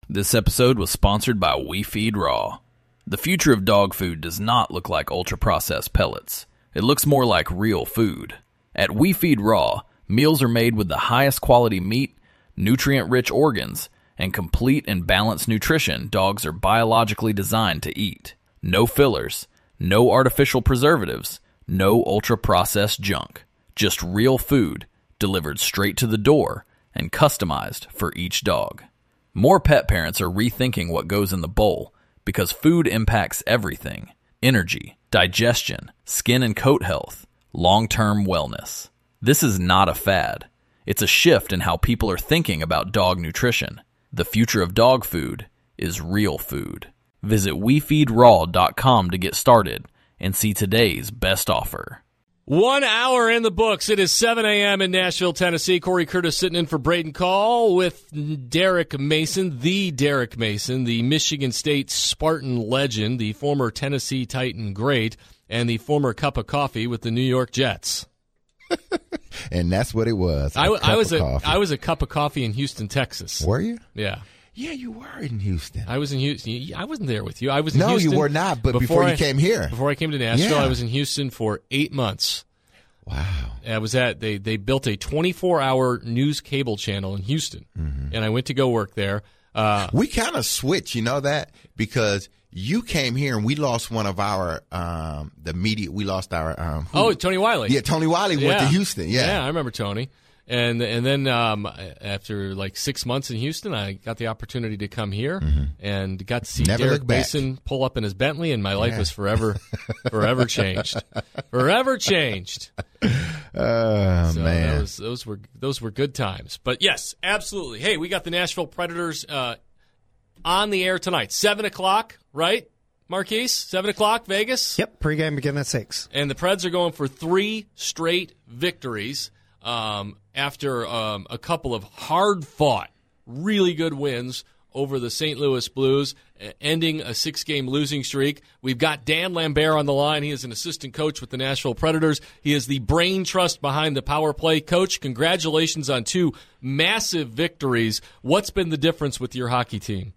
This episode was sponsored by We Feed Raw. The future of dog food does not look like ultra-processed pellets. It looks more like real food. At We Feed Raw, meals are made with the highest quality meat, nutrient-rich organs, and complete and balanced nutrition dogs are biologically designed to eat. No fillers, no artificial preservatives, no ultra-processed junk. Just real food, delivered straight to the door and customized for each dog. More pet parents are rethinking what goes in the bowl because food impacts everything: energy, digestion, skin and coat health, long-term wellness. This is not a fad. It's a shift in how people are thinking about dog nutrition. The future of dog food is real food. Visit WeFeedRaw.com to get started and see today's best offer. 1 hour in the books. It is 7 a.m. in Nashville, Tennessee. Corey Curtis sitting in for Braden Call with Derek Mason, the Michigan State Spartan legend, the former Tennessee Titan great, and the former cup of coffee with the New York Jets. And that's what it was. I was a cup of coffee in Houston, Texas. Were you? Yeah. Yeah, you were in Houston. I was in Houston. I wasn't there with you. I was in Houston. No, you were not, but before you came here. Before I came to Nashville, I was in Houston for 8 months. Wow. I was they built a 24-hour news cable channel in Houston, and I went to go work there. We kind of switched, you know that? Because you came here and we lost one of our, the media, we lost our. Tony Wiley. Yeah, Tony Wiley went to Houston. Yeah, I remember Tony. And then after like 6 months in Houston, I got the opportunity to come here and got to see Derek Mason pull up in his Bentley, and my life was forever changed. Forever changed. Oh, so man. Those were good times. But yes, absolutely. Hey, we got the Nashville Predators on the air tonight. 7 o'clock, right? Marquise, 7 o'clock, Vegas? Yep, pregame beginning at 6. And the Preds are going for 3 straight victories. After a couple of hard-fought, really good wins over the St. Louis Blues, ending a 6-game losing streak. We've got Dan Lambert on the line. He is an assistant coach with the Nashville Predators. He is the brain trust behind the power play. Coach, congratulations on 2 massive victories. What's been the difference with your hockey team?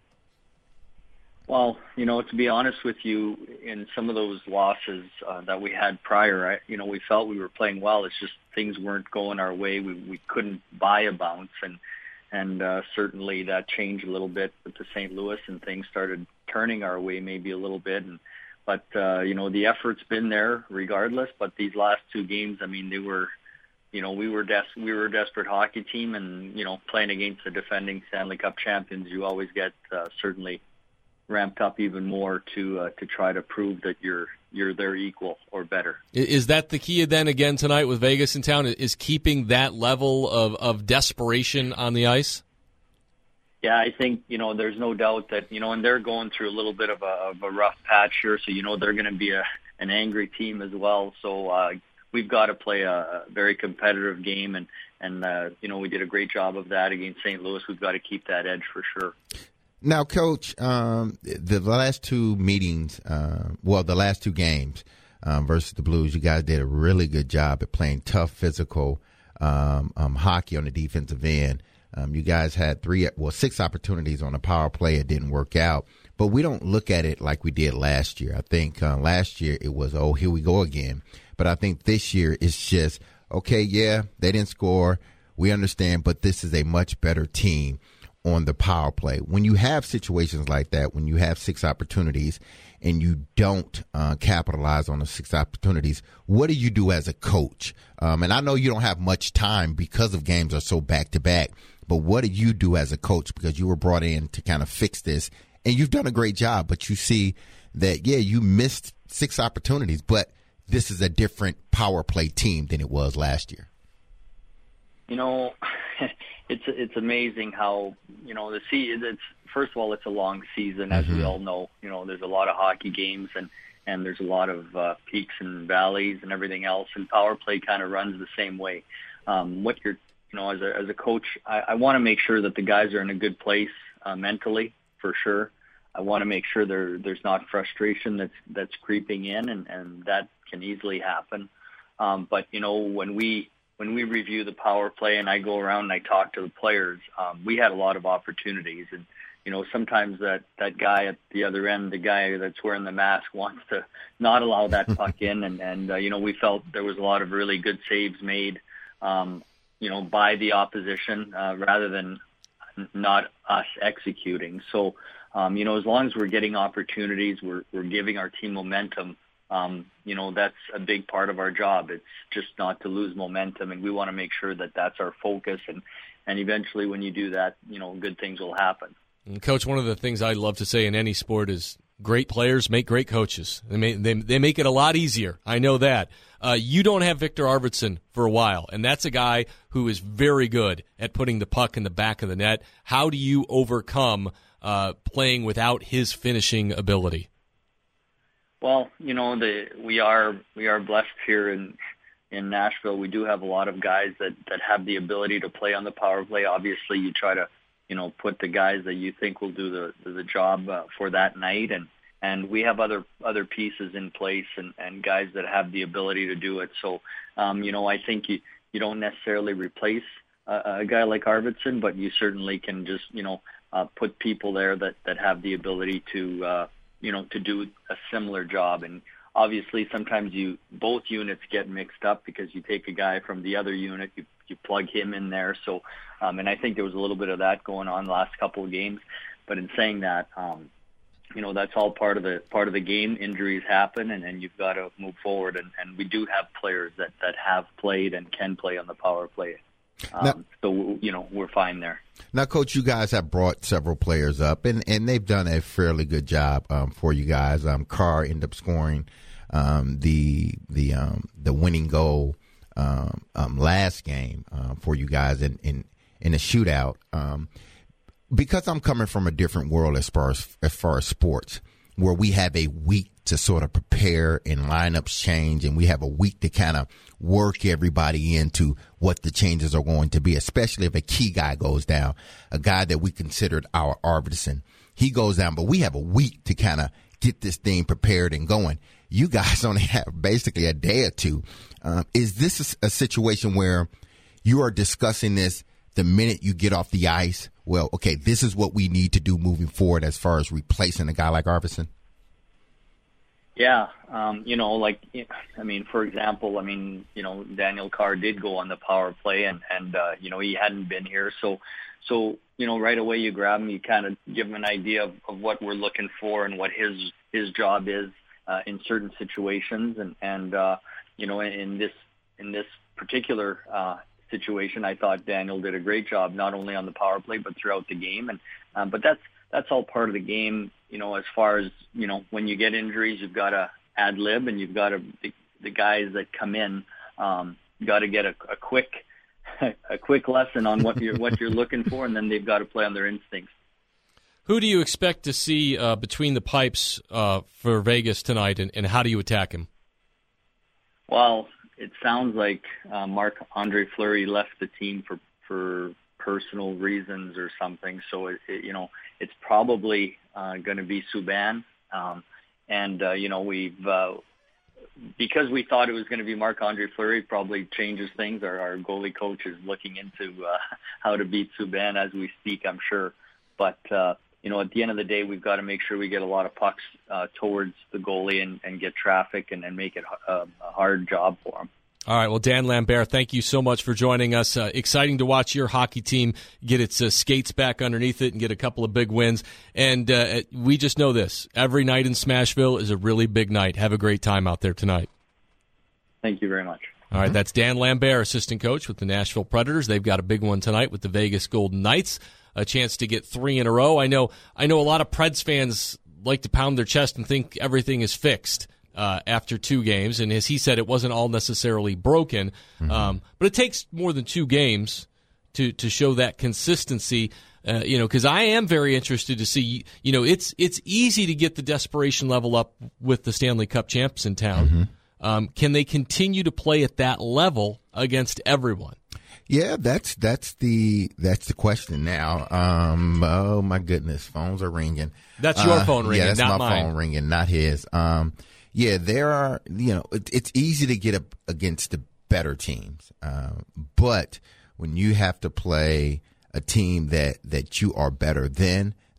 Well, to be honest with you, in some of those losses that we had prior, we felt we were playing well. It's just things weren't going our way. We couldn't buy a bounce, and certainly that changed a little bit with the St. Louis, and things started turning our way maybe a little bit. But the effort's been there regardless. But these last 2 games, I mean, they were. We were a desperate hockey team, and playing against the defending Stanley Cup champions, you always get certainly ramped up even more to try to prove that you're their equal or better. Is that the key then again tonight with Vegas in town? Is keeping that level of desperation on the ice? Yeah, I think there's no doubt that and they're going through a little bit of a rough patch here, so they're going to be an angry team as well. So we've got to play a very competitive game, and we did a great job of that against St. Louis. We've got to keep that edge for sure. Now, Coach, the last 2 meetings, the last 2 games versus the Blues, you guys did a really good job at playing tough, physical hockey on the defensive end. You guys had 6 opportunities on the power play. It didn't work out. But we don't look at it like we did last year. I think last year it was, here we go again. But I think this year it's just, okay, yeah, they didn't score. We understand, but this is a much better team on the power play. When you have situations like that, when you have 6 opportunities and you don't capitalize on the 6 opportunities, what do you do as a coach? And I know you don't have much time because of games are so back-to-back, but what do you do as a coach? Because you were brought in to kind of fix this, and you've done a great job, but you see that, you missed 6 opportunities, but this is a different power play team than it was last year. It's amazing how it's first of all, it's a long season, as we all know. There's a lot of hockey games, and there's a lot of peaks and valleys and everything else, and power play kind of runs the same way. What you're as a coach, I want to make sure that the guys are in a good place mentally, for sure. I want to make sure there's not frustration that's creeping in, and that can easily happen. But when we review the power play and I go around and I talk to the players, we had a lot of opportunities, sometimes that guy at the other end, the guy that's wearing the mask, wants to not allow that puck in. And we felt there was a lot of really good saves made, by the opposition rather than not us executing. So, as long as we're getting opportunities, we're giving our team momentum. That's a big part of our job. It's just not to lose momentum, and we want to make sure that that's our focus. And eventually, when you do that, good things will happen. And Coach, one of the things I love to say in any sport is great players make great coaches. They make it a lot easier. I know that. You don't have Victor Arvidsson for a while, and that's a guy who is very good at putting the puck in the back of the net. How do you overcome playing without his finishing ability? Well, we are blessed here in Nashville. We do have a lot of guys that have the ability to play on the power play. Obviously, you try to put the guys that you think will do the job for that night, and we have other pieces in place and guys that have the ability to do it. So, I think you don't necessarily replace a guy like Arvidsson, but you certainly can just put people there that have the ability to do a similar job. And obviously, sometimes both units get mixed up because you take a guy from the other unit, you plug him in there. So, and I think there was a little bit of that going on the last couple of games. But in saying that, that's all part of the game. Injuries happen, and you've got to move forward. And we do have players that have played and can play on the power play. So, we're fine there. Now, Coach, you guys have brought several players up, and they've done a fairly good job for you guys. Carr ended up scoring the winning goal last game for you guys in a shootout. Because I'm coming from a different world as far as sports, where we have a week to sort of prepare and lineups change, and we have a week to kind of work everybody into what the changes are going to be, especially if a key guy goes down, a guy that we considered our Arvidsson. He goes down, but we have a week to kind of get this thing prepared and going. You guys only have basically a day or two. Is this a situation where you are discussing this the minute you get off the ice? Well, okay, this is what we need to do moving forward as far as replacing a guy like Arvidsson? Yeah, for example, Daniel Carr did go on the power play, and he hadn't been here, so right away you grab him, you kind of give him an idea of what we're looking for and what his job is in certain situations, and in this particular situation, I thought Daniel did a great job, not only on the power play but throughout the game, and but that's all part of the game. As far as, when you get injuries, you've got to ad lib, and you've got to, the guys that come in, got to get a quick lesson on what you're looking for, and then they've got to play on their instincts. Who do you expect to see between the pipes for Vegas tonight, and how do you attack him? Well, it sounds like Marc-Andre Fleury left the team for personal reasons or something. So it's probably going to be Subban, we've because we thought it was going to be Marc-Andre Fleury, probably changes things. Our goalie coach is looking into how to beat Subban as we speak, I'm sure. But at the end of the day, we've got to make sure we get a lot of pucks towards the goalie and get traffic and make it a hard job for him. All right, well, Dan Lambert, thank you so much for joining us. Exciting to watch your hockey team get its skates back underneath it and get a couple of big wins. And we just know this. Every night in Smashville is a really big night. Have a great time out there tonight. Thank you very much. All right, that's Dan Lambert, assistant coach with the Nashville Predators. They've got a big one tonight with the Vegas Golden Knights, a chance to get 3 in a row. I know a lot of Preds fans like to pound their chest and think everything is fixed after 2 games, and as he said, it wasn't all necessarily broken, but it takes more than 2 games to show that consistency, because I am very interested to see, it's easy to get the desperation level up with the Stanley Cup champs in town. Can they continue to play at that level against everyone? Yeah, that's the question now. Oh my goodness, phones are ringing. That's your phone ringing, yeah, that's not my mine. phone ringing, not his. Yeah, there are, it's easy to get up against the better teams. But when you have to play a team that you are better than,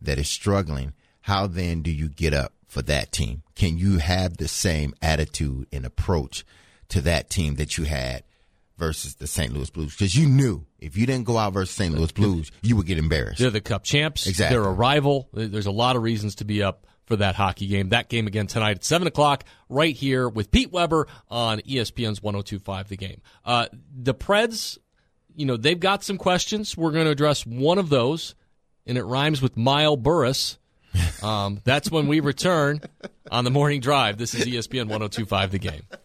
that is struggling, how then do you get up for that team? Can you have the same attitude and approach to that team that you had versus the St. Louis Blues? Because you knew if you didn't go out versus St. Louis Blues, you would get embarrassed. They're the Cup champs. Exactly. They're a rival. There's a lot of reasons to be up for that hockey game. That game again tonight at 7 o'clock right here with Pete Weber on ESPN's 102.5 The Game. The Preds, they've got some questions. We're going to address one of those, and it rhymes with Mile Burris. That's when we return on the Morning Drive. This is ESPN 102.5 The Game.